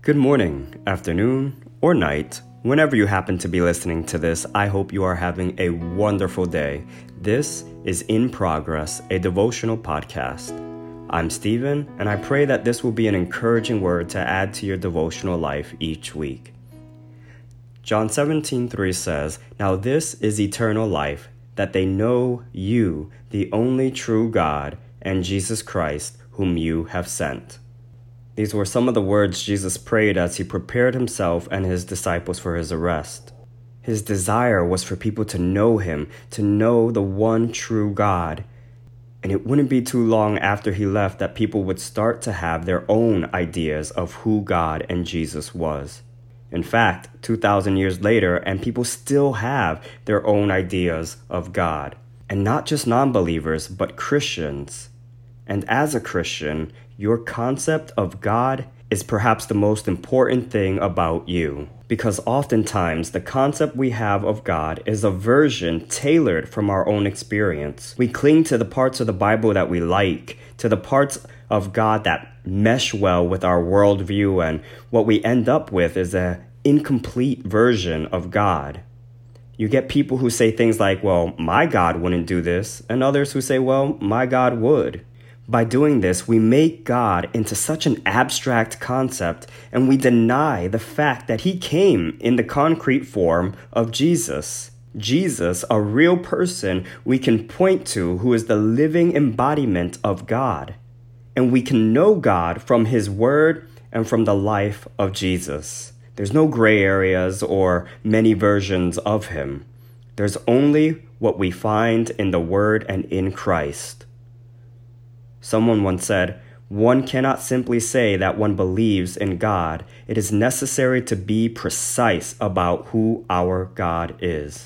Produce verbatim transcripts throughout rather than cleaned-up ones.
Good morning, afternoon, or night. Whenever you happen to be listening to this, I hope you are having a wonderful day. This is In Progress, a devotional podcast. I'm Stephen, and I pray that this will be an encouraging word to add to your devotional life each week. John seventeen three says, "Now this is eternal life, that they know you, the only true God, and Jesus Christ, whom you have sent." These were some of the words Jesus prayed as he prepared himself and his disciples for his arrest. His desire was for people to know him, to know the one true God. And it wouldn't be too long after he left that people would start to have their own ideas of who God and Jesus was. In fact, two thousand years later, and people still have their own ideas of God. And not just non-believers, but Christians. And as a Christian, your concept of God is perhaps the most important thing about you. Because oftentimes, the concept we have of God is a version tailored from our own experience. We cling to the parts of the Bible that we like, to the parts of God that mesh well with our worldview, and what we end up with is an incomplete version of God. You get people who say things like, well, my God wouldn't do this, and others who say, well, my God would. By doing this, we make God into such an abstract concept, and we deny the fact that he came in the concrete form of Jesus. Jesus, a real person we can point to who is the living embodiment of God. And we can know God from his word and from the life of Jesus. There's no gray areas or many versions of him. There's only what we find in the word and in Christ. Someone once said, "One cannot simply say that one believes in God. It is necessary to be precise about who our God is."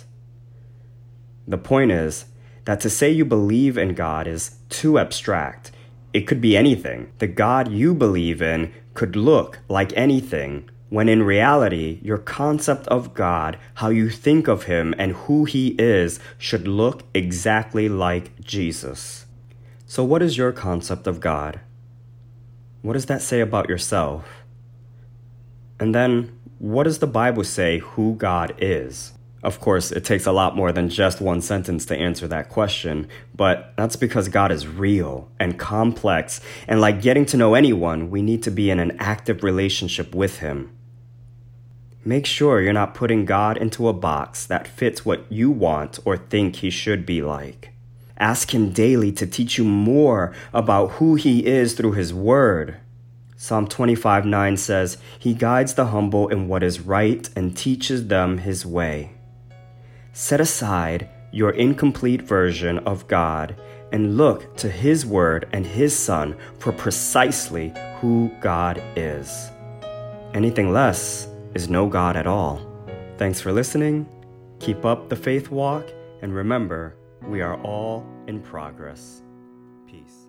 The point is that to say you believe in God is too abstract. It could be anything. The God you believe in could look like anything, when in reality, your concept of God, how you think of him and who he is, should look exactly like Jesus. So what is your concept of God? What does that say about yourself? And then, what does the Bible say who God is? Of course, it takes a lot more than just one sentence to answer that question, but that's because God is real and complex, and like getting to know anyone, we need to be in an active relationship with him. Make sure you're not putting God into a box that fits what you want or think he should be like. Ask him daily to teach you more about who he is through his word. Psalm twenty-five nine says, "He guides the humble in what is right and teaches them his way." Set aside your incomplete version of God and look to his word and his son for precisely who God is. Anything less is no God at all. Thanks for listening. Keep up the faith walk, and remember, we are all in progress. Peace.